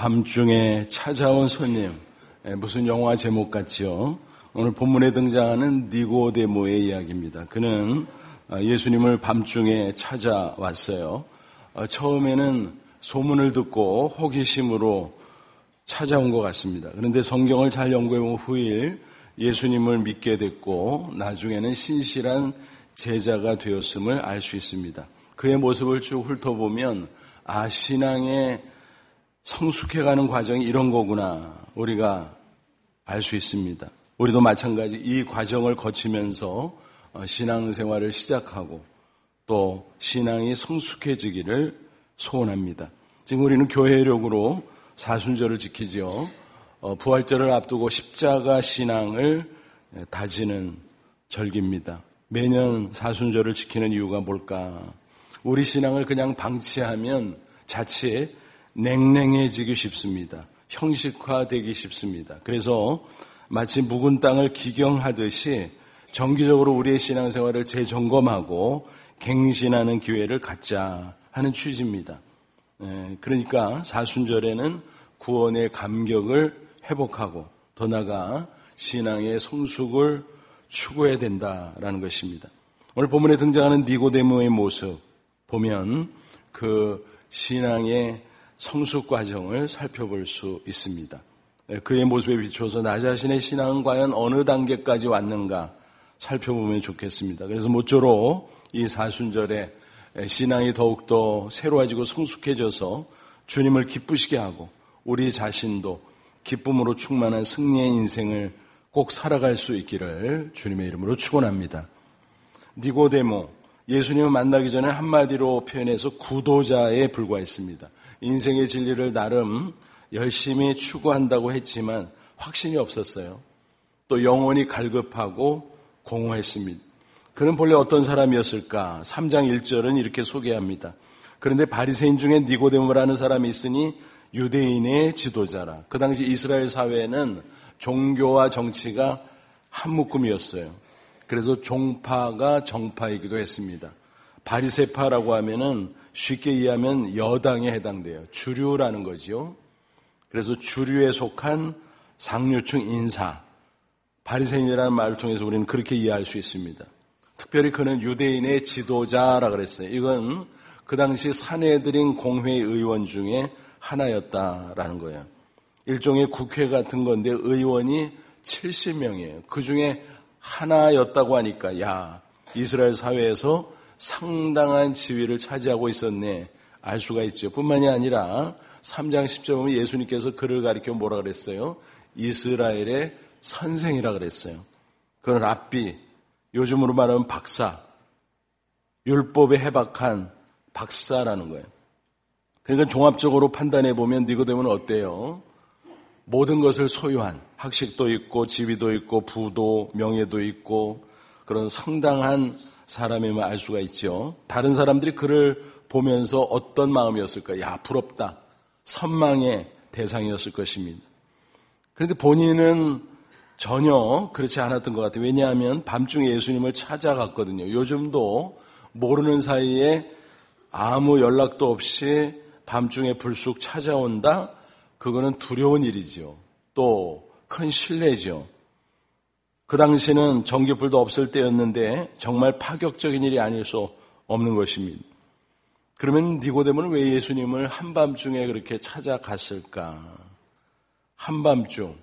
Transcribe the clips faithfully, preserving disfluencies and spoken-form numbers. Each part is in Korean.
밤중에 찾아온 손님, 무슨 영화 제목 같지요? 오늘 본문에 등장하는 니고데모의 이야기입니다. 그는 예수님을 밤중에 찾아왔어요. 처음에는 소문을 듣고 호기심으로 찾아온 것 같습니다. 그런데 성경을 잘 연구해본 후일 예수님을 믿게 됐고 나중에는 신실한 제자가 되었음을 알 수 있습니다. 그의 모습을 쭉 훑어보면 아, 신앙의 성숙해가는 과정이 이런 거구나 우리가 알 수 있습니다. 우리도 마찬가지 이 과정을 거치면서 신앙생활을 시작하고 또 신앙이 성숙해지기를 소원합니다. 지금 우리는 교회력으로 사순절을 지키죠. 부활절을 앞두고 십자가 신앙을 다지는 절기입니다. 매년 사순절을 지키는 이유가 뭘까? 우리 신앙을 그냥 방치하면 자칫 냉랭해지기 쉽습니다. 형식화되기 쉽습니다. 그래서 마치 묵은 땅을 기경하듯이 정기적으로 우리의 신앙생활을 재점검하고 갱신하는 기회를 갖자 하는 취지입니다. 그러니까 사순절에는 구원의 감격을 회복하고 더 나아가 신앙의 성숙을 추구해야 된다라는 것입니다. 오늘 본문에 등장하는 니고데모의 모습 보면 그 신앙의 성숙 과정을 살펴볼 수 있습니다. 그의 모습에 비추어서 나 자신의 신앙은 과연 어느 단계까지 왔는가 살펴보면 좋겠습니다. 그래서 모쪼록 이 사순절에 신앙이 더욱더 새로워지고 성숙해져서 주님을 기쁘시게 하고 우리 자신도 기쁨으로 충만한 승리의 인생을 꼭 살아갈 수 있기를 주님의 이름으로 축원합니다. 니고데모, 예수님을 만나기 전에 한마디로 표현해서 구도자에 불과했습니다. 인생의 진리를 나름 열심히 추구한다고 했지만 확신이 없었어요. 또 영혼이 갈급하고 공허했습니다. 그는 본래 어떤 사람이었을까? 삼 장 일 절은 이렇게 소개합니다. 그런데 바리새인 중에 니고데모라는 사람이 있으니 유대인의 지도자라. 그 당시 이스라엘 사회에는 종교와 정치가 한 묶음이었어요. 그래서 종파가 정파이기도 했습니다. 바리새파라고 하면은 쉽게 이해하면 여당에 해당돼요. 주류라는 거지요. 그래서 주류에 속한 상류층 인사, 바리새인이라는 말을 통해서 우리는 그렇게 이해할 수 있습니다. 특별히 그는 유대인의 지도자라 그랬어요. 이건 그 당시 산헤드린 공회 의원 중에 하나였다라는 거예요. 일종의 국회 같은 건데 의원이 칠십 명이에요. 그 중에 하나였다고 하니까 야, 이스라엘 사회에서 상당한 지위를 차지하고 있었네 알 수가 있죠. 뿐만이 아니라 삼 장 십 절 보면 예수님께서 그를 가리켜 뭐라 그랬어요? 이스라엘의 선생이라 그랬어요. 그는 랍비, 요즘으로 말하면 박사, 율법에 해박한 박사라는 거예요. 그러니까 종합적으로 판단해 보면 니고데모는 어때요? 모든 것을 소유한 학식도 있고 지위도 있고 부도 명예도 있고 그런 상당한 사람임을 알 수가 있죠. 다른 사람들이 그를 보면서 어떤 마음이었을까? 야, 부럽다. 선망의 대상이었을 것입니다. 그런데 본인은 전혀 그렇지 않았던 것 같아요. 왜냐하면 밤중에 예수님을 찾아갔거든요. 요즘도 모르는 사이에 아무 연락도 없이 밤중에 불쑥 찾아온다? 그거는 두려운 일이죠. 또 큰 신뢰죠. 그 당시는 전기불도 없을 때였는데 정말 파격적인 일이 아닐 수 없는 것입니다. 그러면 니고데모는 왜 예수님을 한밤중에 그렇게 찾아갔을까? 한밤중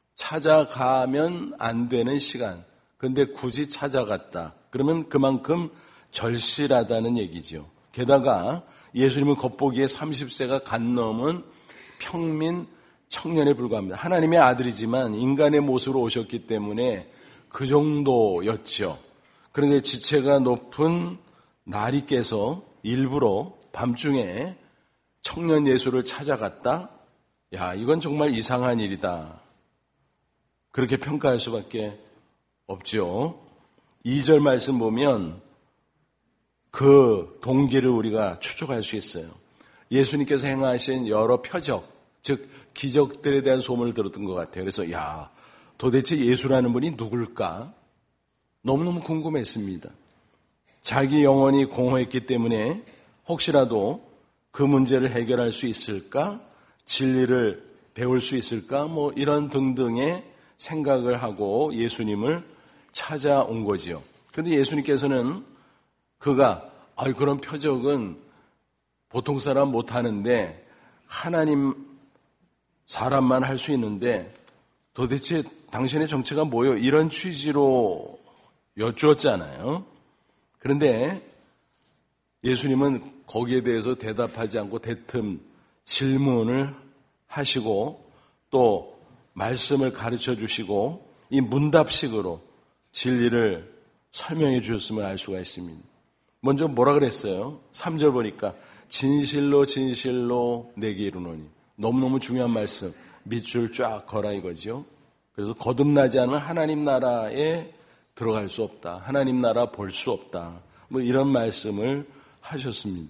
찾아가면 안 되는 시간. 근데 굳이 찾아갔다. 그러면 그만큼 절실하다는 얘기죠. 게다가 예수님은 겉보기에 삼십 세가 간 넘은 평민 청년에 불과합니다. 하나님의 아들이지만 인간의 모습으로 오셨기 때문에 그 정도였죠. 그런데 지체가 높은 나리께서 일부러 밤중에 청년 예수를 찾아갔다? 야, 이건 정말 이상한 일이다. 그렇게 평가할 수밖에 없죠. 이 절 말씀 보면 그 동기를 우리가 추적할 수 있어요. 예수님께서 행하신 여러 표적, 즉 기적들에 대한 소문을 들었던 것 같아요. 그래서 야, 도대체 예수라는 분이 누굴까? 너무너무 궁금했습니다. 자기 영혼이 공허했기 때문에 혹시라도 그 문제를 해결할 수 있을까? 진리를 배울 수 있을까? 뭐 이런 등등의 생각을 하고 예수님을 찾아온 거지요. 그런데 예수님께서는 그가 아 그런 표적은 보통 사람 못하는데 하나님 사람만 할 수 있는데 도대체 당신의 정체가 뭐요? 이런 취지로 여쭈었잖아요. 그런데 예수님은 거기에 대해서 대답하지 않고 대뜸 질문을 하시고 또 말씀을 가르쳐 주시고 이 문답식으로 진리를 설명해 주셨음을 알 수가 있습니다. 먼저 뭐라 그랬어요? 삼 절 보니까 진실로 진실로 내게 이르노니. 너무너무 중요한 말씀. 밑줄 쫙 거라 이거죠. 그래서 거듭나지 않은 하나님 나라에 들어갈 수 없다. 하나님 나라 볼 수 없다. 뭐 이런 말씀을 하셨습니다.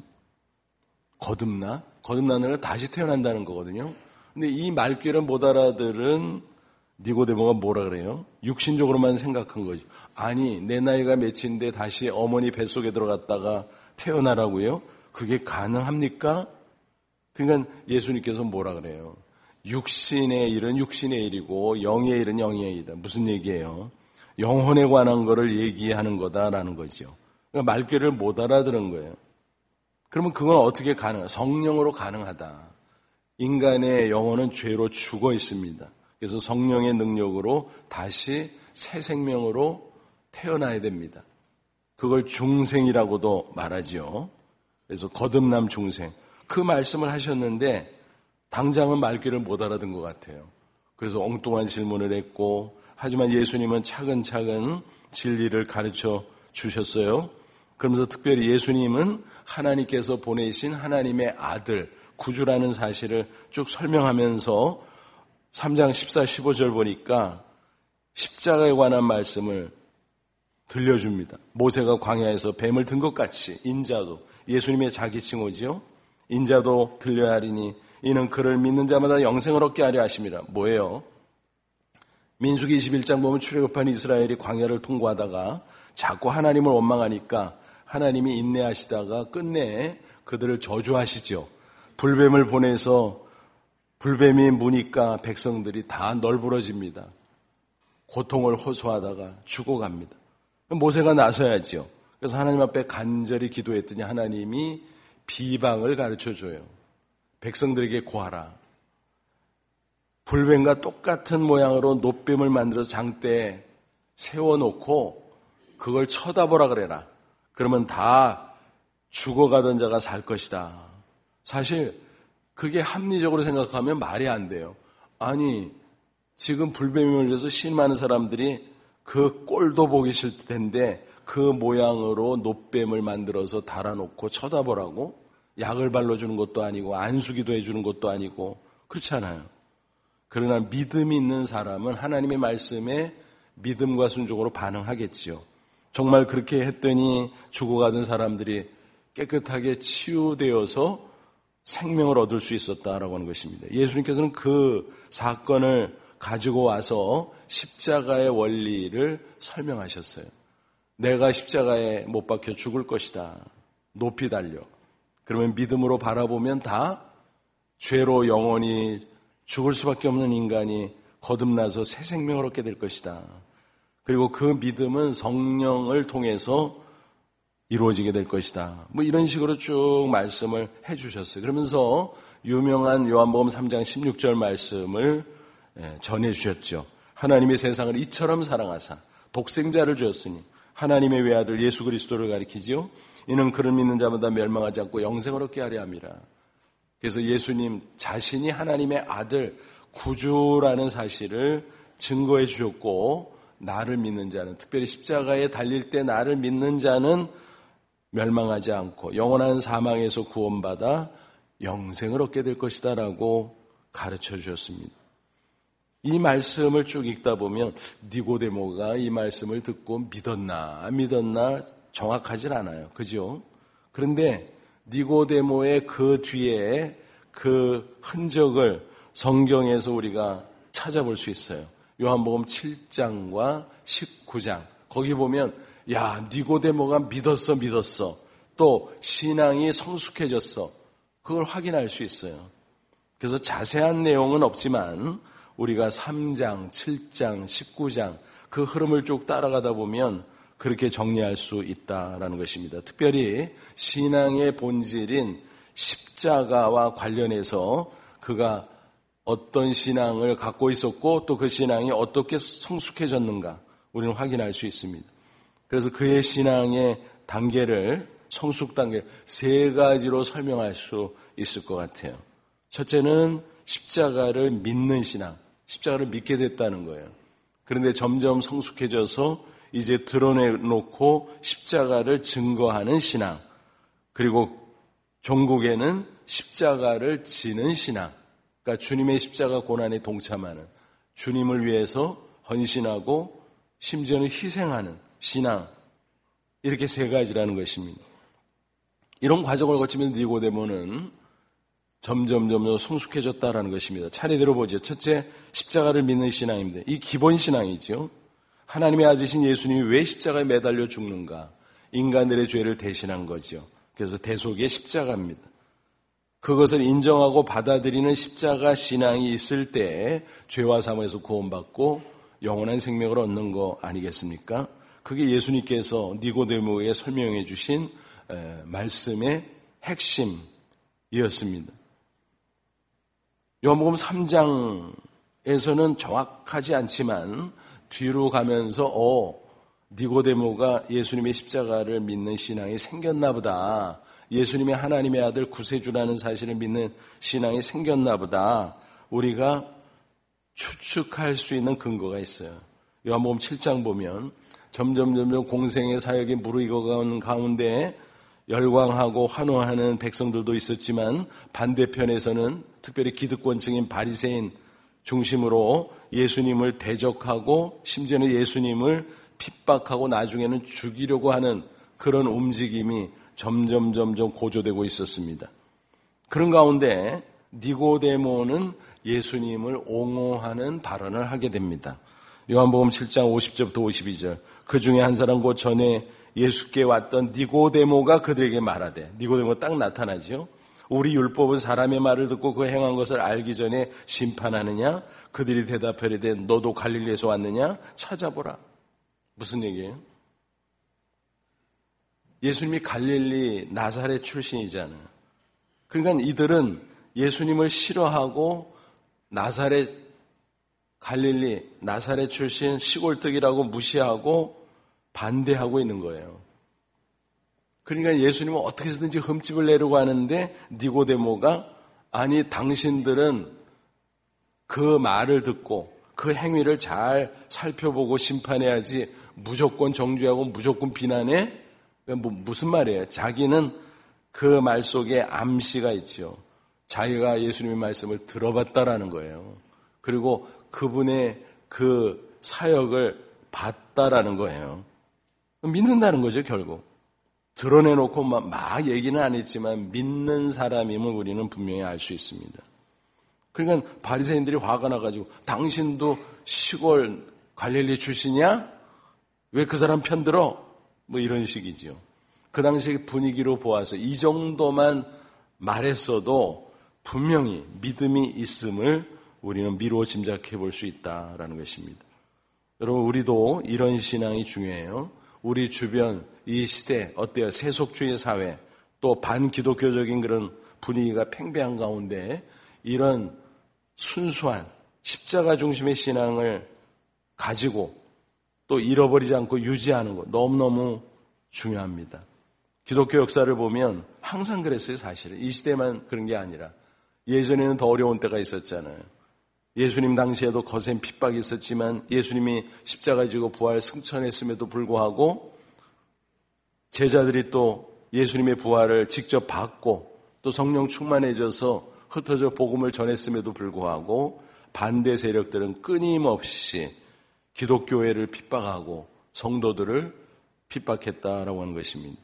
거듭나? 거듭나는 건 다시 태어난다는 거거든요. 근데 이 말귀를 못 알아들은 니고데모가 뭐라 그래요? 육신적으로만 생각한 거죠. 아니, 내 나이가 몇인데 다시 어머니 뱃속에 들어갔다가 태어나라고요? 그게 가능합니까? 그러니까 예수님께서 뭐라 그래요? 육신의 일은 육신의 일이고 영의 일은 영의 일이다. 무슨 얘기예요? 영혼에 관한 거를 얘기하는 거다라는 거죠. 그러니까 말귀를 못 알아들은 거예요. 그러면 그건 어떻게 가능해? 성령으로 가능하다. 인간의 영혼은 죄로 죽어 있습니다. 그래서 성령의 능력으로 다시 새 생명으로 태어나야 됩니다. 그걸 중생이라고도 말하지요. 그래서 거듭남 중생. 그 말씀을 하셨는데 당장은 말귀를 못 알아듣은 것 같아요. 그래서 엉뚱한 질문을 했고 하지만 예수님은 차근차근 진리를 가르쳐 주셨어요. 그러면서 특별히 예수님은 하나님께서 보내신 하나님의 아들 구주라는 사실을 쭉 설명하면서 삼 장 십사, 십오 절 보니까 십자가에 관한 말씀을 들려줍니다. 모세가 광야에서 뱀을 든 것 같이 인자도 예수님의 자기 칭호지요. 인자도 들려야 하리니 이는 그를 믿는 자마다 영생을 얻게 하려 하심이라. 뭐예요? 민수기 이십일 장 보면 출애굽한 이스라엘이 광야를 통과하다가 자꾸 하나님을 원망하니까 하나님이 인내하시다가 끝내 그들을 저주하시죠. 불뱀을 보내서 불뱀이 무니까 백성들이 다 널브러집니다. 고통을 호소하다가 죽어갑니다. 모세가 나서야죠. 그래서 하나님 앞에 간절히 기도했더니 하나님이 비방을 가르쳐줘요. 백성들에게 고하라. 불뱀과 똑같은 모양으로 놋뱀을 만들어서 장대에 세워놓고 그걸 쳐다보라 그래라. 그러면 다 죽어가던 자가 살 것이다. 사실 그게 합리적으로 생각하면 말이 안 돼요. 아니 지금 불뱀이 물려서 신 많은 사람들이 그 꼴도 보기 싫을 텐데 그 모양으로 놋뱀을 만들어서 달아놓고 쳐다보라고? 약을 발라주는 것도 아니고 안수기도 해주는 것도 아니고 그렇잖아요. 그러나 믿음이 있는 사람은 하나님의 말씀에 믿음과 순종으로 반응하겠지요. 정말 그렇게 했더니 죽어가던 사람들이 깨끗하게 치유되어서 생명을 얻을 수 있었다라고 하는 것입니다. 예수님께서는 그 사건을 가지고 와서 십자가의 원리를 설명하셨어요. 내가 십자가에 못 박혀 죽을 것이다. 높이 달려. 그러면 믿음으로 바라보면 다 죄로 영원히 죽을 수밖에 없는 인간이 거듭나서 새 생명을 얻게 될 것이다. 그리고 그 믿음은 성령을 통해서 이루어지게 될 것이다. 뭐 이런 식으로 쭉 말씀을 해 주셨어요. 그러면서 유명한 요한복음 삼 장 십육 절 말씀을 전해 주셨죠. 하나님의 세상을 이처럼 사랑하사 독생자를 주었으니 하나님의 외아들 예수 그리스도를 가리키지요. 이는 그를 믿는 자마다 멸망하지 않고 영생을 얻게 하려 함이라. 그래서 예수님 자신이 하나님의 아들 구주라는 사실을 증거해 주셨고 나를 믿는 자는 특별히 십자가에 달릴 때 나를 믿는 자는 멸망하지 않고 영원한 사망에서 구원받아 영생을 얻게 될 것이다 라고 가르쳐 주셨습니다. 이 말씀을 쭉 읽다 보면 니고데모가 이 말씀을 듣고 믿었나 안 믿었나 정확하진 않아요. 그죠? 그런데 니고데모의 그 뒤에 그 흔적을 성경에서 우리가 찾아볼 수 있어요. 요한복음 칠 장과 십구 장 거기 보면 야 니고데모가 믿었어 믿었어 또 신앙이 성숙해졌어 그걸 확인할 수 있어요. 그래서 자세한 내용은 없지만 우리가 삼 장, 칠 장, 십구 장 그 흐름을 쭉 따라가다 보면 그렇게 정리할 수 있다라는 것입니다. 특별히 신앙의 본질인 십자가와 관련해서 그가 어떤 신앙을 갖고 있었고 또 그 신앙이 어떻게 성숙해졌는가 우리는 확인할 수 있습니다. 그래서 그의 신앙의 단계를 성숙 단계 세 가지로 설명할 수 있을 것 같아요. 첫째는 십자가를 믿는 신앙, 십자가를 믿게 됐다는 거예요. 그런데 점점 성숙해져서 이제 드러내놓고 십자가를 증거하는 신앙, 그리고 종국에는 십자가를 지는 신앙, 그러니까 주님의 십자가 고난에 동참하는, 주님을 위해서 헌신하고 심지어는 희생하는 신앙, 이렇게 세 가지라는 것입니다. 이런 과정을 거치면서 니고데모는 점점 점점 성숙해졌다라는 것입니다. 차례대로 보죠. 첫째, 십자가를 믿는 신앙입니다. 이 기본 신앙이죠. 하나님의 아들이신 예수님이 왜 십자가에 매달려 죽는가? 인간들의 죄를 대신한 거죠. 그래서 대속의 십자가입니다. 그것을 인정하고 받아들이는 십자가 신앙이 있을 때 죄와 사망에서 구원받고 영원한 생명을 얻는 거 아니겠습니까? 그게 예수님께서 니고데모에 설명해 주신 말씀의 핵심이었습니다. 요한복음 삼 장에서는 정확하지 않지만 뒤로 가면서 어, 니고데모가 예수님의 십자가를 믿는 신앙이 생겼나 보다. 예수님의 하나님의 아들 구세주라는 사실을 믿는 신앙이 생겼나 보다. 우리가 추측할 수 있는 근거가 있어요. 요한복음 칠 장 보면 점점 점점 공생의 사역이 무르익어가는 가운데 열광하고 환호하는 백성들도 있었지만 반대편에서는 특별히 기득권층인 바리새인 중심으로 예수님을 대적하고 심지어는 예수님을 핍박하고 나중에는 죽이려고 하는 그런 움직임이 점점 점점 고조되고 있었습니다. 그런 가운데 니고데모는 예수님을 옹호하는 발언을 하게 됩니다. 요한복음 칠 장 오십 절부터 오십이 절. 그 중에 한 사람 곧 전에 예수께 왔던 니고데모가 그들에게 말하되, 니고데모가 딱 나타나죠. 우리 율법은 사람의 말을 듣고 그 행한 것을 알기 전에 심판하느냐? 그들이 대답하리되 너도 갈릴리에서 왔느냐? 찾아보라. 무슨 얘기예요? 예수님이 갈릴리 나사렛 출신이잖아요. 그러니까 이들은 예수님을 싫어하고 나사렛 갈릴리 나사렛 출신 시골뜨기라고 무시하고 반대하고 있는 거예요. 그러니까 예수님은 어떻게 해서든지 흠집을 내려고 하는데 니고데모가 아니 당신들은 그 말을 듣고 그 행위를 잘 살펴보고 심판해야지 무조건 정죄하고 무조건 비난해? 뭐 무슨 말이에요? 자기는 그 말 속에 암시가 있죠. 자기가 예수님의 말씀을 들어봤다라는 거예요. 그리고 그분의 그 사역을 봤다라는 거예요. 믿는다는 거죠, 결국. 드러내놓고 막, 막 얘기는 안 했지만 믿는 사람임을 우리는 분명히 알 수 있습니다. 그러니까 바리새인들이 화가 나가지고 당신도 시골 갈릴리 출신이야? 왜 그 사람 편들어? 뭐 이런 식이지요. 그 당시 분위기로 보아서 이 정도만 말했어도 분명히 믿음이 있음을 우리는 미루어 짐작해 볼 수 있다라는 것입니다. 여러분, 우리도 이런 신앙이 중요해요. 우리 주변 이 시대 어때요? 세속주의 사회 또 반기독교적인 그런 분위기가 팽배한 가운데 이런 순수한 십자가 중심의 신앙을 가지고 또 잃어버리지 않고 유지하는 것 너무너무 중요합니다. 기독교 역사를 보면 항상 그랬어요, 사실은. 이 시대만 그런 게 아니라 예전에는 더 어려운 때가 있었잖아요. 예수님 당시에도 거센 핍박이 있었지만 예수님이 십자가 지고 부활 승천했음에도 불구하고 제자들이 또 예수님의 부활을 직접 받고 또 성령 충만해져서 흩어져 복음을 전했음에도 불구하고 반대 세력들은 끊임없이 기독교회를 핍박하고 성도들을 핍박했다라고 하는 것입니다.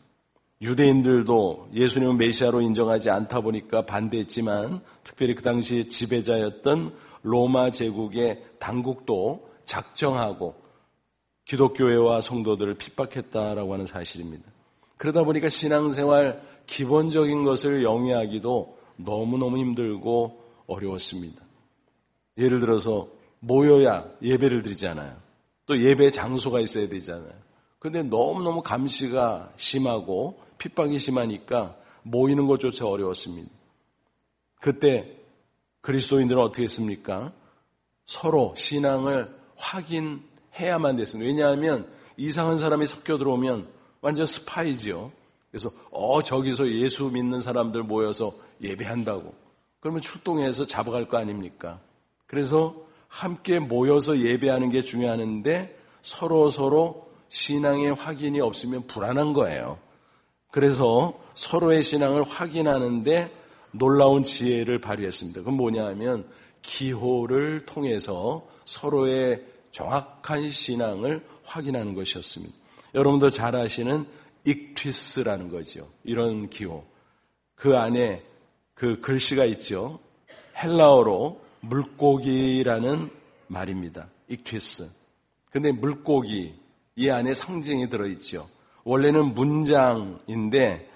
유대인들도 예수님을 메시아로 인정하지 않다 보니까 반대했지만 특별히 그 당시 지배자였던 로마 제국의 당국도 작정하고 기독교회와 성도들을 핍박했다라고 하는 사실입니다. 그러다 보니까 신앙생활 기본적인 것을 영위하기도 너무너무 힘들고 어려웠습니다. 예를 들어서 모여야 예배를 드리잖아요. 또 예배 장소가 있어야 되잖아요. 그런데 너무너무 감시가 심하고 핍박이 심하니까 모이는 것조차 어려웠습니다. 그때 그리스도인들은 어떻게 했습니까? 서로 신앙을 확인해야만 됐습니다. 왜냐하면 이상한 사람이 섞여 들어오면 완전 스파이지요. 그래서 어 저기서 예수 믿는 사람들 모여서 예배한다고. 그러면 출동해서 잡아갈 거 아닙니까? 그래서 함께 모여서 예배하는 게 중요한데 서로 서로 신앙의 확인이 없으면 불안한 거예요. 그래서 서로의 신앙을 확인하는데 놀라운 지혜를 발휘했습니다. 그건 뭐냐 하면 기호를 통해서 서로의 정확한 신앙을 확인하는 것이었습니다. 여러분도 잘 아시는 익튀스라는 거죠. 이런 기호. 그 안에 그 글씨가 있죠. 헬라어로 물고기라는 말입니다. 익튀스. 근데 물고기, 이 안에 상징이 들어있죠. 원래는 문장인데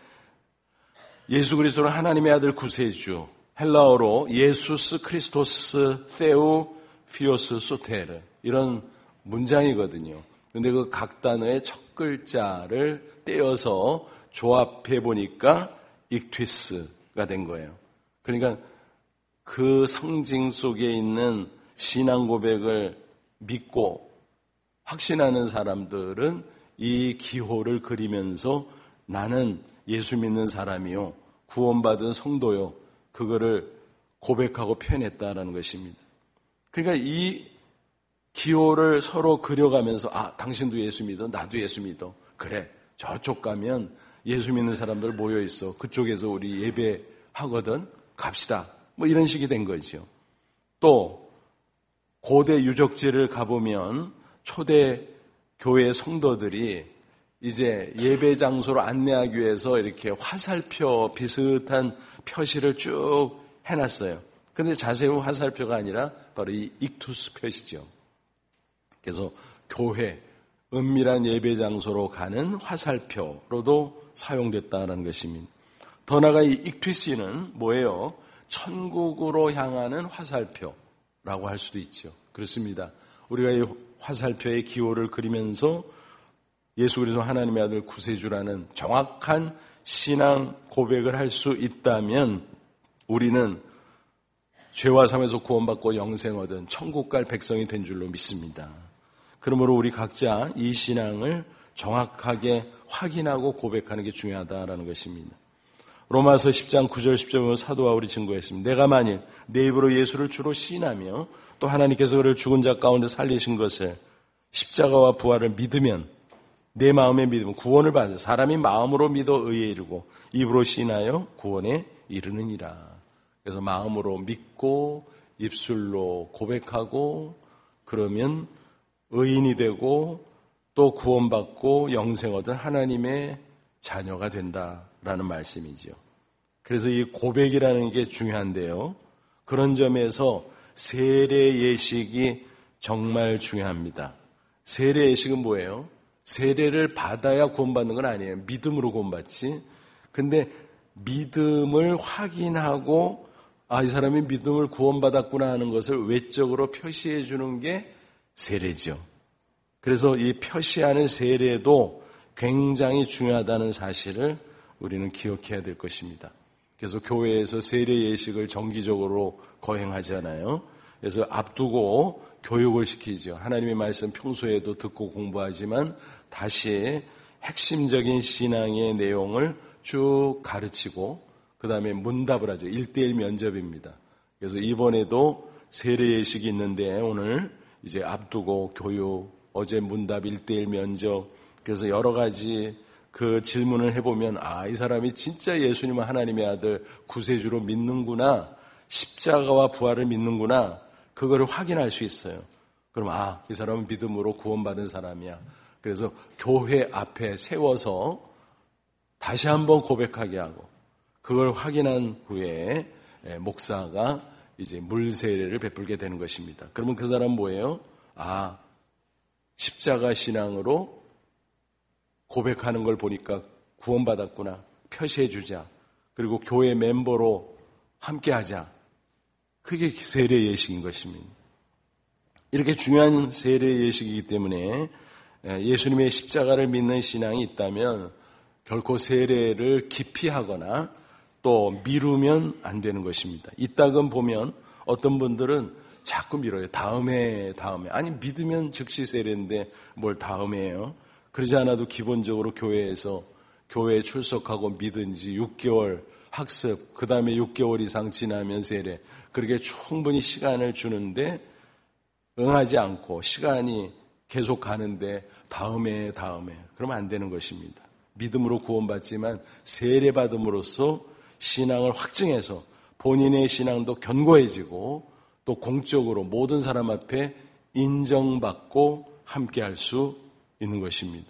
예수 그리스도는 하나님의 아들 구세주, 헬라어로 예수스 크리스토스 세우 피오스 소테르, 이런 문장이거든요. 근데 그 각 단어의 첫 글자를 떼어서 조합해 보니까 익튀스가 된 거예요. 그러니까 그 상징 속에 있는 신앙 고백을 믿고 확신하는 사람들은 이 기호를 그리면서 나는 예수 믿는 사람이요, 구원받은 성도요, 그거를 고백하고 표현했다라는 것입니다. 그러니까 이 기호를 서로 그려가면서 아, 당신도 예수 믿어, 나도 예수 믿어. 그래, 저쪽 가면 예수 믿는 사람들 모여 있어. 그쪽에서 우리 예배하거든. 갑시다. 뭐 이런 식이 된 거죠. 또 고대 유적지를 가보면 초대 교회 성도들이 이제 예배 장소로 안내하기 위해서 이렇게 화살표 비슷한 표시를 쭉 해놨어요. 근데 자세히 화살표가 아니라 바로 이 익투스 표시죠. 그래서 교회, 은밀한 예배 장소로 가는 화살표로도 사용됐다는 것입니다. 더 나아가 이 익투스는 뭐예요? 천국으로 향하는 화살표라고 할 수도 있죠. 그렇습니다. 우리가 이 화살표의 기호를 그리면서 예수 그리스도 하나님의 아들 구세주라는 정확한 신앙 고백을 할 수 있다면 우리는 죄와 삶에서 구원받고 영생 얻은 천국 갈 백성이 된 줄로 믿습니다. 그러므로 우리 각자 이 신앙을 정확하게 확인하고 고백하는 게 중요하다라는 것입니다. 로마서 십 장 구 절 십 절 보면 사도 바울이 증거했습니다. 내가 만일 내 입으로 예수를 주로 시인하며 또 하나님께서 그를 죽은 자 가운데 살리신 것을 십자가와 부활을 믿으면 내 마음에 믿으면 구원을 받는 사람이 마음으로 믿어 의에 이르고 입으로 시인하여 구원에 이르느니라. 그래서 마음으로 믿고 입술로 고백하고 그러면 의인이 되고 또 구원받고 영생 얻은 하나님의 자녀가 된다라는 말씀이죠. 그래서 이 고백이라는 게 중요한데요. 그런 점에서 세례 예식이 정말 중요합니다. 세례 예식은 뭐예요? 세례를 받아야 구원받는 건 아니에요. 믿음으로 구원받지. 근데 믿음을 확인하고 아, 이 사람이 믿음을 구원받았구나 하는 것을 외적으로 표시해 주는 게 세례죠. 그래서 이 표시하는 세례도 굉장히 중요하다는 사실을 우리는 기억해야 될 것입니다. 그래서 교회에서 세례 예식을 정기적으로 거행하잖아요. 그래서 앞두고 교육을 시키죠. 하나님의 말씀 평소에도 듣고 공부하지만 다시 핵심적인 신앙의 내용을 쭉 가르치고 그 다음에 문답을 하죠. 일대일 면접입니다. 그래서 이번에도 세례 예식이 있는데 오늘 이제 앞두고 교육, 어제 문답 일대일 면접, 그래서 여러 가지 그 질문을 해보면 아, 이 사람이 진짜 예수님은 하나님의 아들 구세주로 믿는구나, 십자가와 부활을 믿는구나, 그거를 확인할 수 있어요. 그럼 아, 이 사람은 믿음으로 구원받은 사람이야. 그래서 교회 앞에 세워서 다시 한번 고백하게 하고 그걸 확인한 후에 목사가 이제 물세례를 베풀게 되는 것입니다. 그러면 그 사람은 뭐예요? 아, 십자가 신앙으로 고백하는 걸 보니까 구원받았구나. 표시해 주자. 그리고 교회 멤버로 함께 하자. 그게 세례 예식인 것입니다. 이렇게 중요한 세례 예식이기 때문에 예수님의 십자가를 믿는 신앙이 있다면 결코 세례를 기피하거나 또 미루면 안 되는 것입니다. 이따금 보면 어떤 분들은 자꾸 미뤄요. 다음에 다음에. 아니 믿으면 즉시 세례인데 뭘 다음에 해요. 그러지 않아도 기본적으로 교회에서 교회에 출석하고 믿은지 육 개월 학습, 그 다음에 육 개월 이상 지나면 세례. 그렇게 충분히 시간을 주는데 응하지 않고 시간이 계속 가는데 다음에 다음에 그러면 안 되는 것입니다. 믿음으로 구원받지만 세례받음으로써 신앙을 확증해서 본인의 신앙도 견고해지고 또 공적으로 모든 사람 앞에 인정받고 함께할 수 있는 것입니다.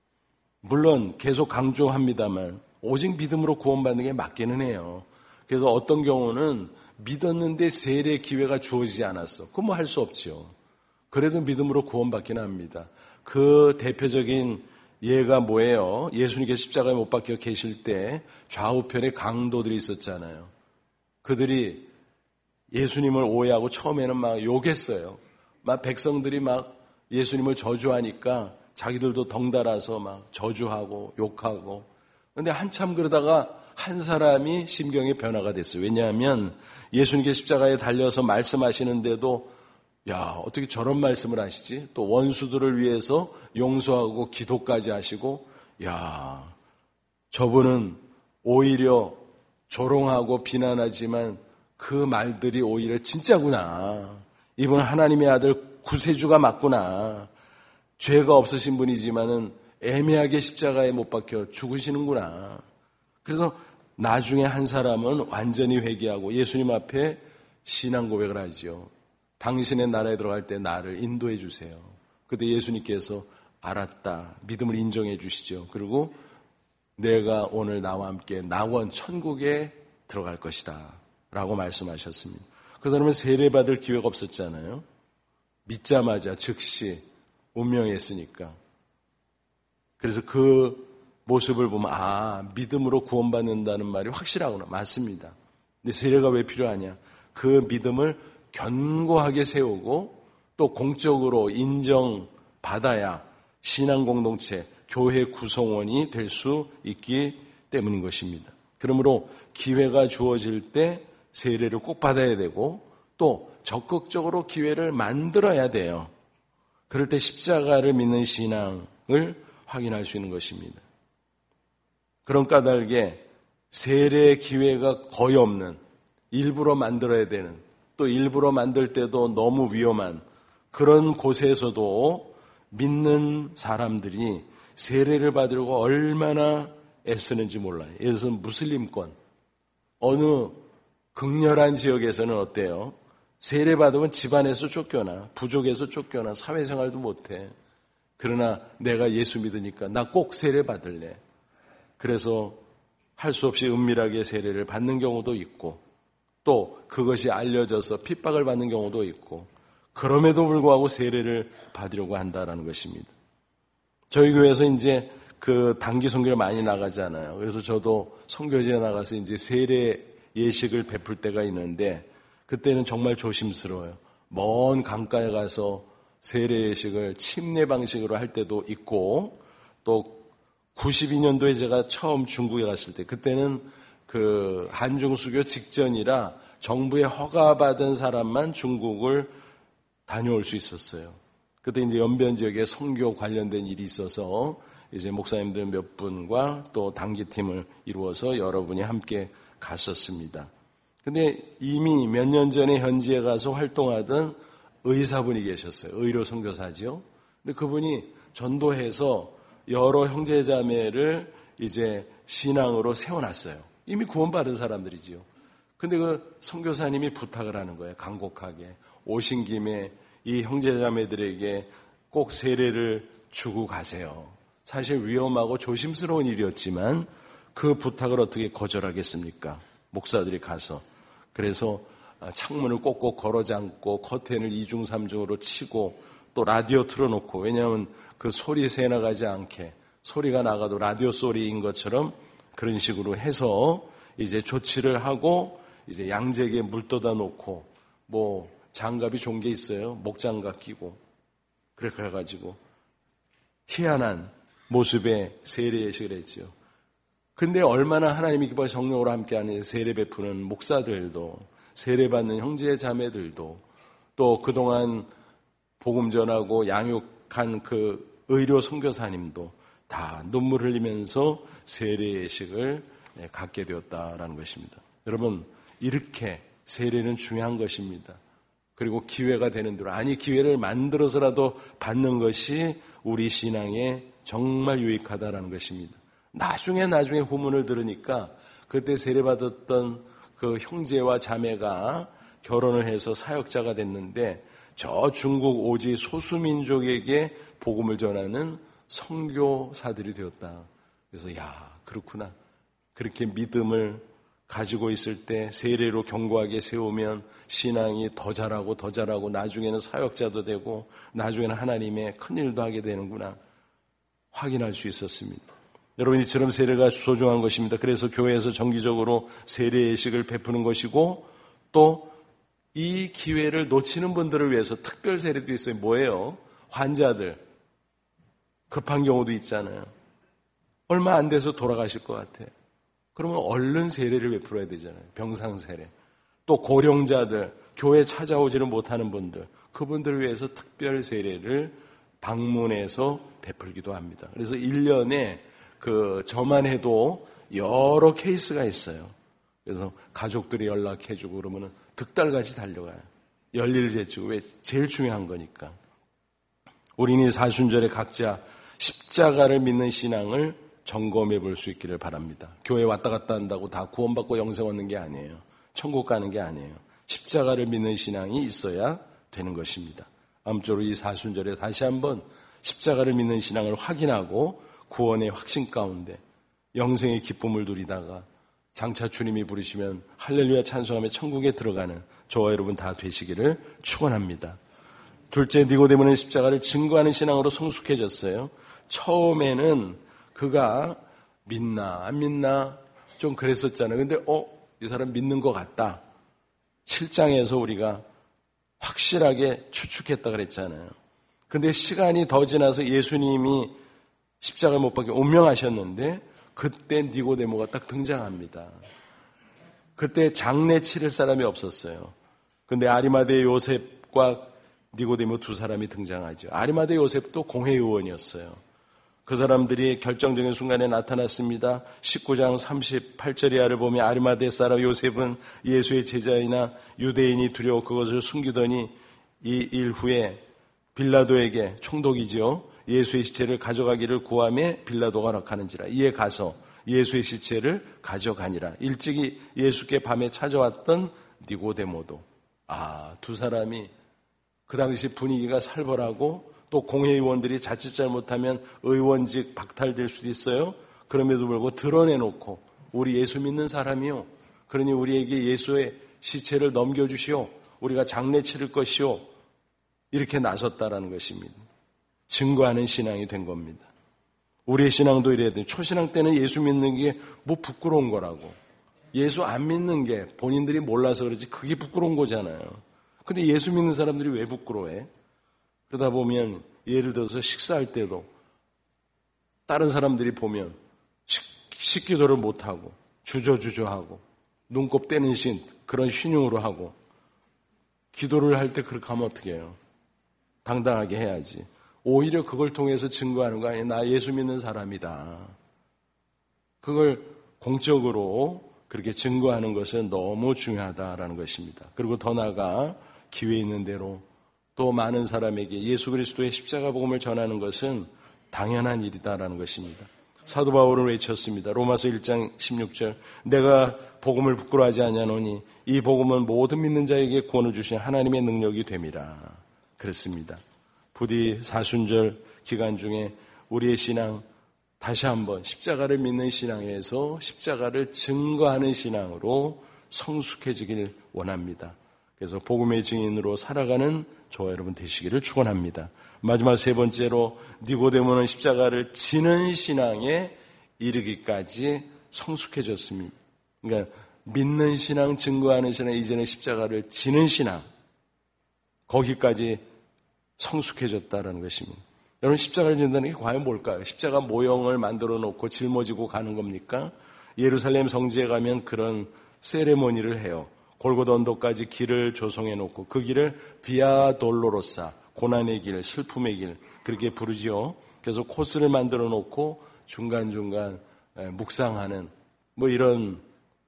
물론 계속 강조합니다만 오직 믿음으로 구원받는 게 맞기는 해요. 그래서 어떤 경우는 믿었는데 세례 기회가 주어지지 않았어. 그건 뭐 할 수 없죠. 그래도 믿음으로 구원받기는 합니다. 그 대표적인 예가 뭐예요? 예수님께서 십자가에 못 박혀 계실 때 좌우편에 강도들이 있었잖아요. 그들이 예수님을 오해하고 처음에는 막 욕했어요. 막 백성들이 막 예수님을 저주하니까 자기들도 덩달아서 막 저주하고 욕하고. 그런데 한참 그러다가 한 사람이 심경의 변화가 됐어요. 왜냐하면 예수님께서 십자가에 달려서 말씀하시는데도 야, 어떻게 저런 말씀을 하시지? 또 원수들을 위해서 용서하고 기도까지 하시고, 야, 저분은 오히려 조롱하고 비난하지만 그 말들이 오히려 진짜구나. 이분은 하나님의 아들 구세주가 맞구나. 죄가 없으신 분이지만은 애매하게 십자가에 못 박혀 죽으시는구나. 그래서 나중에 한 사람은 완전히 회개하고 예수님 앞에 신앙 고백을 하죠. 당신의 나라에 들어갈 때 나를 인도해 주세요. 그때 예수님께서 알았다. 믿음을 인정해 주시죠. 그리고 내가 오늘 나와 함께 낙원 천국에 들어갈 것이다. 라고 말씀하셨습니다. 그 사람은 세례받을 기회가 없었잖아요. 믿자마자 즉시 운명했으니까. 그래서 그 모습을 보면 아, 믿음으로 구원받는다는 말이 확실하구나. 맞습니다. 근데 세례가 왜 필요하냐? 그 믿음을 견고하게 세우고 또 공적으로 인정받아야 신앙 공동체, 교회 구성원이 될 수 있기 때문인 것입니다. 그러므로 기회가 주어질 때 세례를 꼭 받아야 되고 또 적극적으로 기회를 만들어야 돼요. 그럴 때 십자가를 믿는 신앙을 확인할 수 있는 것입니다. 그런 까닭에 세례 기회가 거의 없는, 일부러 만들어야 되는, 또 일부러 만들 때도 너무 위험한 그런 곳에서도 믿는 사람들이 세례를 받으려고 얼마나 애쓰는지 몰라요. 예를 들어서 무슬림권, 어느 극렬한 지역에서는 어때요? 세례 받으면 집안에서 쫓겨나, 부족에서 쫓겨나, 사회생활도 못해. 그러나 내가 예수 믿으니까 나 꼭 세례 받을래. 그래서 할 수 없이 은밀하게 세례를 받는 경우도 있고 또 그것이 알려져서 핍박을 받는 경우도 있고 그럼에도 불구하고 세례를 받으려고 한다라는 것입니다. 저희 교회에서 이제 그 단기 선교를 많이 나가잖아요. 그래서 저도 선교지에 나가서 이제 세례 예식을 베풀 때가 있는데 그때는 정말 조심스러워요. 먼 강가에 가서 세례 예식을 침례 방식으로 할 때도 있고 또 구십이 년도에 제가 처음 중국에 갔을 때 그때는 그 한중수교 직전이라 정부의 허가받은 사람만 중국을 다녀올 수 있었어요. 그때 이제 연변 지역에 선교 관련된 일이 있어서 이제 목사님들 몇 분과 또 단기팀을 이루어서 여러분이 함께 갔었습니다. 근데 이미 몇 년 전에 현지에 가서 활동하던 의사분이 계셨어요. 의료 선교사죠. 근데 그분이 전도해서 여러 형제자매를 이제 신앙으로 세워놨어요. 이미 구원받은 사람들이지요. 근데 그 선교사님이 부탁을 하는 거예요. 간곡하게. 오신 김에 이 형제자매들에게 꼭 세례를 주고 가세요. 사실 위험하고 조심스러운 일이었지만 그 부탁을 어떻게 거절하겠습니까? 목사들이 가서. 그래서 창문을 꼭꼭 걸어 잠고 커튼을 이중 삼중으로 치고 또 라디오 틀어놓고 왜냐하면 그 소리 새 나가지 않게 소리가 나가도 라디오 소리인 것처럼 그런 식으로 해서 이제 조치를 하고 이제 양재기에 물 떠다 놓고 뭐 장갑이 좋은 게 있어요. 목장갑 끼고 그렇게 해가지고 희한한 모습의 세례 예식을 했죠. 근데 얼마나 하나님이 기뻐 성령으로 함께하는 세례 베푸는 목사들도, 세례받는 형제 자매들도, 또 그동안 복음 전하고 양육한 그 의료 선교사님도 다 눈물 흘리면서 세례 예식을 갖게 되었다라는 것입니다. 여러분, 이렇게 세례는 중요한 것입니다. 그리고 기회가 되는 대로, 아니 기회를 만들어서라도 받는 것이 우리 신앙에 정말 유익하다라는 것입니다. 나중에 나중에 후문을 들으니까 그때 세례받았던 그 형제와 자매가 결혼을 해서 사역자가 됐는데 저 중국 오지 소수민족에게 복음을 전하는 선교사들이 되었다. 그래서 야, 그렇구나. 그렇게 믿음을 가지고 있을 때 세례로 견고하게 세우면 신앙이 더 자라고 더 자라고 나중에는 사역자도 되고 나중에는 하나님의 큰일도 하게 되는구나 확인할 수 있었습니다. 여러분, 이처럼 세례가 소중한 것입니다. 그래서 교회에서 정기적으로 세례 예식을 베푸는 것이고 또 이 기회를 놓치는 분들을 위해서 특별 세례도 있어요. 뭐예요? 환자들, 급한 경우도 있잖아요. 얼마 안 돼서 돌아가실 것 같아요. 그러면 얼른 세례를 베풀어야 되잖아요. 병상 세례. 또 고령자들, 교회 찾아오지는 못하는 분들, 그분들을 위해서 특별 세례를 방문해서 베풀기도 합니다. 그래서 일 년에 그 저만 해도 여러 케이스가 있어요. 그래서 가족들이 연락해주고 그러면은 득달같이 달려가요. 열일 제치고. 왜? 제일 중요한 거니까. 우리는 이 사순절에 각자 십자가를 믿는 신앙을 점검해 볼 수 있기를 바랍니다. 교회 왔다 갔다 한다고 다 구원받고 영생 얻는 게 아니에요. 천국 가는 게 아니에요. 십자가를 믿는 신앙이 있어야 되는 것입니다. 아무쪼록 이 사순절에 다시 한번 십자가를 믿는 신앙을 확인하고 구원의 확신 가운데 영생의 기쁨을 누리다가 장차 주님이 부르시면 할렐루야 찬송하며 천국에 들어가는 저와 여러분 다 되시기를 축원합니다. 둘째, 니고데모는 십자가를 증거하는 신앙으로 성숙해졌어요. 처음에는 그가 믿나 안 믿나 좀 그랬었잖아요. 근데 어? 이 사람 믿는 것 같다. 칠 장에서 우리가 확실하게 추측했다 그랬잖아요. 근데 시간이 더 지나서 예수님이 십자가에 못 박혀 운명하셨는데 그때 니고데모가 딱 등장합니다. 그때 장례 치를 사람이 없었어요. 근데 아리마대 요셉과 니고데모 두 사람이 등장하죠. 아리마대 요셉도 공회의원이었어요. 그 사람들이 결정적인 순간에 나타났습니다. 십구 장 삼십팔 절 이하를 보면 아리마대 사람 요셉은 예수의 제자이나 유대인이 두려워 그것을 숨기더니 이 일 후에 빌라도에게 총독이죠. 예수의 시체를 가져가기를 구하며 빌라도가 허락하는지라. 이에 가서 예수의 시체를 가져가니라. 일찍이 예수께 밤에 찾아왔던 니고데모도. 아, 두 사람이 그 당시 분위기가 살벌하고 또 공회의원들이 자칫 잘못하면 의원직 박탈될 수도 있어요. 그럼에도 불구하고 드러내놓고 우리 예수 믿는 사람이요. 그러니 우리에게 예수의 시체를 넘겨주시오. 우리가 장례 치를 것이오. 이렇게 나섰다라는 것입니다. 증거하는 신앙이 된 겁니다. 우리의 신앙도 이래야 돼요. 초신앙 때는 예수 믿는 게 뭐 부끄러운 거라고. 예수 안 믿는 게 본인들이 몰라서 그러지 그게 부끄러운 거잖아요. 근데 예수 믿는 사람들이 왜 부끄러워해? 그러다 보면 예를 들어서 식사할 때도 다른 사람들이 보면 식, 식기도를 못하고 주저주저하고 눈곱 떼는 신 그런 신용으로 하고 기도를 할 때 그렇게 하면 어떻게 해요? 당당하게 해야지. 오히려 그걸 통해서 증거하는 거 아니에요. 나 예수 믿는 사람이다. 그걸 공적으로 그렇게 증거하는 것은 너무 중요하다라는 것입니다. 그리고 더 나아가 기회 있는 대로 또 많은 사람에게 예수 그리스도의 십자가 복음을 전하는 것은 당연한 일이다라는 것입니다. 사도 바울은 외쳤습니다. 로마서 일 장 십육 절 내가 복음을 부끄러워하지 아니하노니 이 복음은 모든 믿는 자에게 구원을 주신 하나님의 능력이 됨이라. 그렇습니다. 부디 사순절 기간 중에 우리의 신앙 다시 한번 십자가를 믿는 신앙에서 십자가를 증거하는 신앙으로 성숙해지길 원합니다. 그래서 복음의 증인으로 살아가는 저와 여러분 되시기를 축원합니다. 마지막 세 번째로 니고데모는 십자가를 지는 신앙에 이르기까지 성숙해졌습니다. 그러니까 믿는 신앙, 증거하는 신앙, 이제는 십자가를 지는 신앙, 거기까지 성숙해졌다라는 것입니다. 여러분, 십자가를 진다는 게 과연 뭘까요? 십자가 모형을 만들어 놓고 짊어지고 가는 겁니까? 예루살렘 성지에 가면 그런 세레모니를 해요. 골고다 언덕까지 길을 조성해 놓고 그 길을 비아 돌로로사, 고난의 길, 슬픔의 길, 그렇게 부르지요. 그래서 코스를 만들어 놓고 중간중간 묵상하는 뭐 이런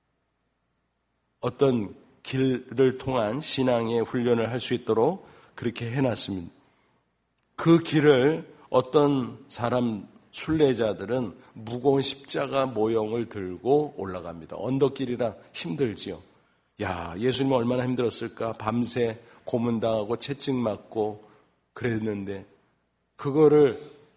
어떤 길을 통한 신앙의 훈련을 할 수 있도록 그렇게 해놨습니다. 그 길을 어떤 사람 순례자들은 무거운 십자가 모형을 들고 올라갑니다. 언덕길이라 힘들지요. 야, 예수님은 얼마나 힘들었을까? 밤새 고문당하고 채찍 맞고 그랬는데 그거를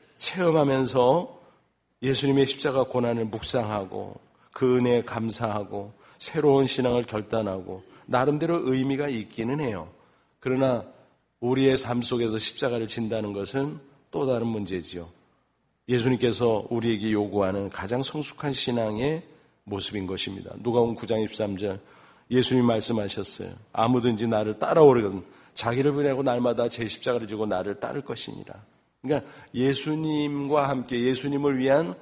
체험하면서 예수님의 십자가 고난을 묵상하고 그 은혜에 감사하고 새로운 신앙을 결단하고 나름대로 의미가 있기는 해요. 그러나 우리의 삶 속에서 십자가를 진다는 것은 또 다른 문제지요. 예수님께서 우리에게 요구하는 가장 성숙한 신앙의 모습인 것입니다. 누가복음 구 장 이십삼 절 예수님 말씀하셨어요. 아무든지 나를 따라오려거든 자기를 부인하고 날마다 제 십자가를 지고 나를 따를 것이니라. 그러니까 예수님과 함께 예수님을 위한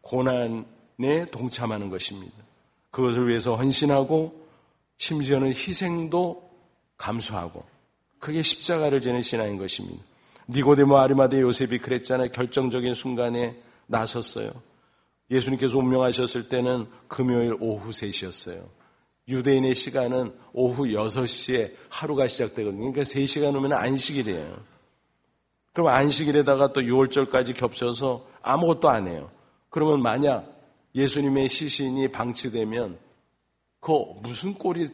고난에 동참하는 것입니다. 그것을 위해서 헌신하고 심지어는 희생도 감수하고 그게 십자가를 지는 신앙인 것입니다. 니고데모 아리마대 요셉이 그랬잖아요. 결정적인 순간에 나섰어요. 예수님께서 운명하셨을 때는 금요일 오후 세 시였어요. 유대인의 시간은 오후 여섯 시에 하루가 시작되거든요. 그러니까 세 시간 후면 안식일이에요. 그럼 안식일에다가 또 유월절까지 겹쳐서 아무것도 안 해요. 그러면 만약 예수님의 시신이 방치되면 그 무슨 꼴이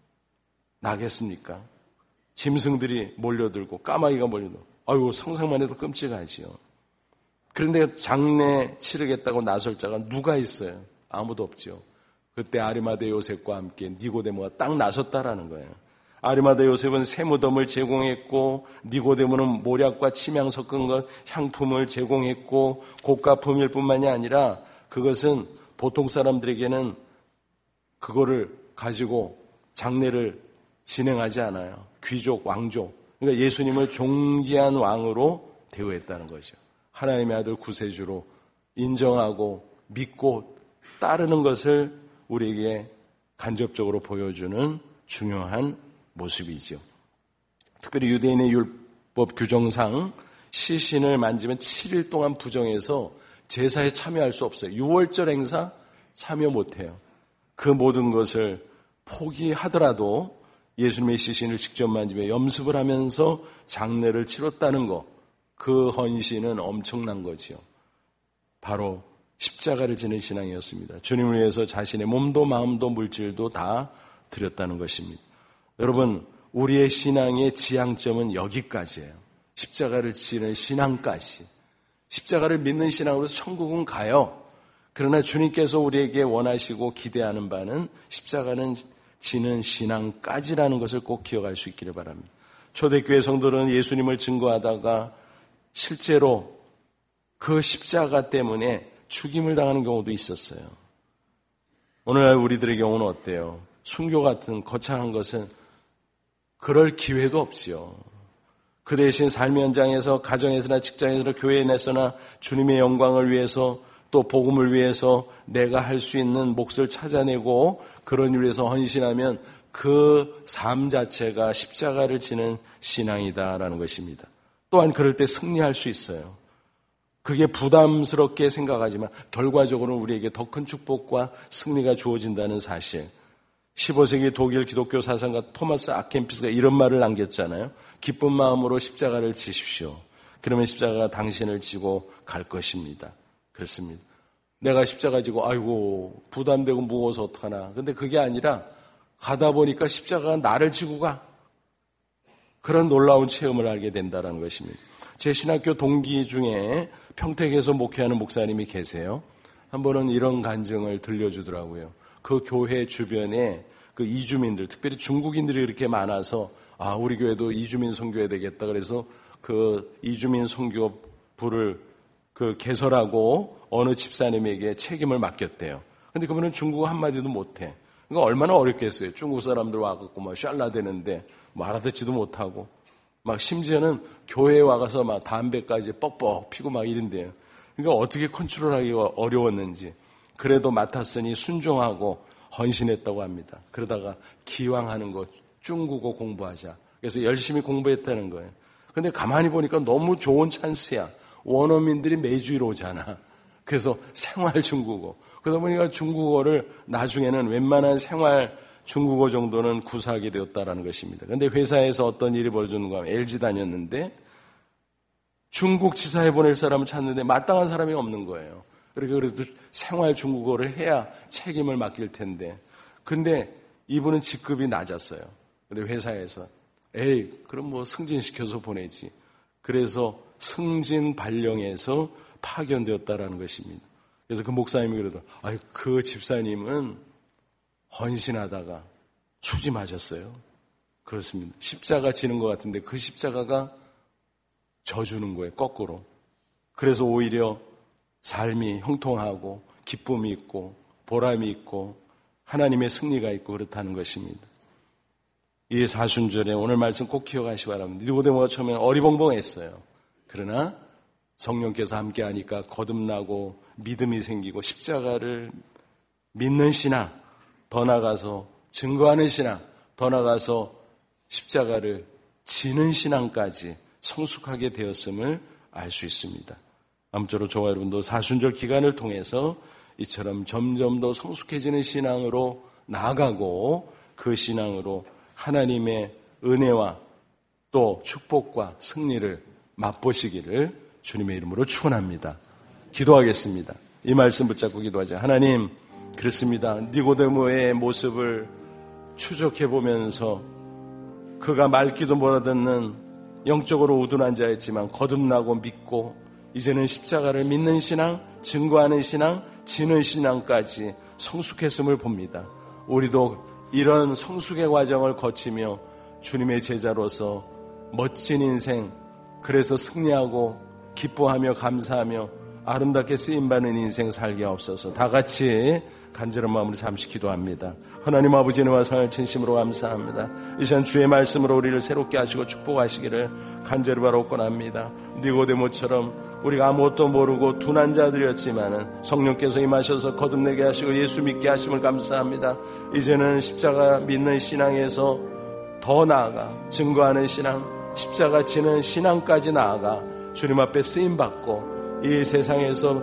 나겠습니까? 짐승들이 몰려들고 까마귀가 몰려들고 아유 상상만 해도 끔찍하지요. 그런데 장례 치르겠다고 나설 자가 누가 있어요? 아무도 없죠. 그때 아리마대 요셉과 함께 니고데모가 딱 나섰다라는 거예요. 아리마대 요셉은 세무덤을 제공했고 니고데모는 모략과 침향 섞은 것 향품을 제공했고 고가품일 뿐만이 아니라 그것은 보통 사람들에게는 그거를 가지고 장례를 진행하지 않아요. 귀족, 왕족. 그러니까 예수님을 존귀한 왕으로 대우했다는 거죠. 하나님의 아들 구세주로 인정하고 믿고 따르는 것을 우리에게 간접적으로 보여주는 중요한 모습이죠. 특별히 유대인의 율법 규정상 시신을 만지면 칠 일 동안 부정해서 제사에 참여할 수 없어요. 유월절 행사 참여 못해요. 그 모든 것을 포기하더라도 예수님의 시신을 직접 만지며 염습을 하면서 장례를 치렀다는 것, 그 헌신은 엄청난 거지요. 바로 십자가를 지는 신앙이었습니다. 주님을 위해서 자신의 몸도 마음도 물질도 다 드렸다는 것입니다. 여러분, 우리의 신앙의 지향점은 여기까지예요. 십자가를 지는 신앙까지. 십자가를 믿는 신앙으로서 천국은 가요. 그러나 주님께서 우리에게 원하시고 기대하는 바는 십자가는 지는 신앙까지라는 것을 꼭 기억할 수 있기를 바랍니다. 초대교회 성도들은 예수님을 증거하다가 실제로 그 십자가 때문에 죽임을 당하는 경우도 있었어요. 오늘날 우리들의 경우는 어때요? 순교 같은 거창한 것은 그럴 기회도 없지요. 그 대신 삶의 현장에서 가정에서나 직장에서나 교회 내서나 주님의 영광을 위해서 또 복음을 위해서 내가 할 수 있는 몫을 찾아내고 그런 일 위해서 헌신하면 그 삶 자체가 십자가를 지는 신앙이다라는 것입니다. 또한 그럴 때 승리할 수 있어요. 그게 부담스럽게 생각하지만 결과적으로는 우리에게 더 큰 축복과 승리가 주어진다는 사실. 십오 세기 독일 기독교 사상가 토마스 아켄피스가 이런 말을 남겼잖아요. 기쁜 마음으로 십자가를 지십시오. 그러면 십자가가 당신을 지고 갈 것입니다. 그렇습니다. 내가 십자가 지고 아이고 부담되고 무거워서 어떡하나. 근데 그게 아니라 가다 보니까 십자가가 나를 지고 가. 그런 놀라운 체험을 알게 된다는 것입니다. 제 신학교 동기 중에 평택에서 목회하는 목사님이 계세요. 한 번은 이런 간증을 들려주더라고요. 그 교회 주변에 그 이주민들, 특별히 중국인들이 이렇게 많아서 아 우리 교회도 이주민 선교해야 되겠다. 그래서 그 이주민 선교부를 그 개설하고 어느 집사님에게 책임을 맡겼대요. 근데 그분은 중국어 한마디도 못해. 그러니까 얼마나 어렵겠어요. 중국 사람들 와갖고 막 샬라대는데 뭐 알아듣지도 못하고. 막 심지어는 교회에 와가서 막 담배까지 뻑뻑 피고 막 이런데요. 그러니까 어떻게 컨트롤하기가 어려웠는지 그래도 맡았으니 순종하고 헌신했다고 합니다. 그러다가 기왕하는 거 중국어 공부하자. 그래서 열심히 공부했다는 거예요. 근데 가만히 보니까 너무 좋은 찬스야. 원어민들이 매주일 오잖아. 그래서 생활 중국어. 그러다 보니까 중국어를 나중에는 웬만한 생활 중국어 정도는 구사하게 되었다라는 것입니다. 그런데 회사에서 어떤 일이 벌어졌는가 하면 엘지 다녔는데 중국 지사에 보낼 사람을 찾는데 마땅한 사람이 없는 거예요. 그러니까 그래도 생활 중국어를 해야 책임을 맡길 텐데. 근데 이분은 직급이 낮았어요. 근데 회사에서 에이, 그럼 뭐 승진시켜서 보내지. 그래서 승진 발령에서 파견되었다라는 것입니다. 그래서 그 목사님이 그러더라고요. 아유, 그 집사님은 헌신하다가 수지 맞았어요. 그렇습니다. 십자가 지는 것 같은데 그 십자가가 져주는 거예요. 거꾸로. 그래서 오히려 삶이 형통하고 기쁨이 있고 보람이 있고 하나님의 승리가 있고 그렇다는 것입니다. 이 사순절에 오늘 말씀 꼭 기억하시기 바랍니다. 니고데모가 처음에는 어리벙벙했어요. 그러나 성령께서 함께하니까 거듭나고 믿음이 생기고 십자가를 믿는 신앙, 더 나아가서 증거하는 신앙, 더 나아가서 십자가를 지는 신앙까지 성숙하게 되었음을 알 수 있습니다. 아무쪼록 저와 여러분도 사순절 기간을 통해서 이처럼 점점 더 성숙해지는 신앙으로 나아가고 그 신앙으로 하나님의 은혜와 또 축복과 승리를 맛보시기를 주님의 이름으로 축원합니다. 기도하겠습니다. 이 말씀 붙잡고 기도하자. 하나님, 그렇습니다. 니고데모의 모습을 추적해보면서 그가 말귀도 못 알아듣는 영적으로 우둔한 자였지만 거듭나고 믿고 이제는 십자가를 믿는 신앙, 증거하는 신앙, 지는 신앙까지 성숙했음을 봅니다. 우리도 이런 성숙의 과정을 거치며 주님의 제자로서 멋진 인생, 그래서 승리하고 기뻐하며 감사하며 아름답게 쓰임받는 인생 살게 하옵소서. 다 같이 간절한 마음으로 잠시 기도합니다. 하나님 아버지 은혜와 상을 진심으로 감사합니다. 이 시간 주의 말씀으로 우리를 새롭게 하시고 축복하시기를 간절히 바라옵곤합니다. 니고데모처럼 우리가 아무것도 모르고 둔한 자들이었지만은 성령께서 임하셔서 거듭내게 하시고 예수 믿게 하심을 감사합니다. 이제는 십자가 믿는 신앙에서 더 나아가 증거하는 신앙, 십자가 지는 신앙까지 나아가 주님 앞에 쓰임받고 이 세상에서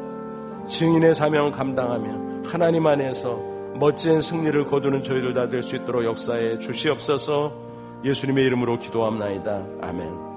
증인의 사명을 감당하며 하나님 안에서 멋진 승리를 거두는 저희들 다 될 수 있도록 역사에 주시옵소서. 예수님의 이름으로 기도합나이다. 아멘.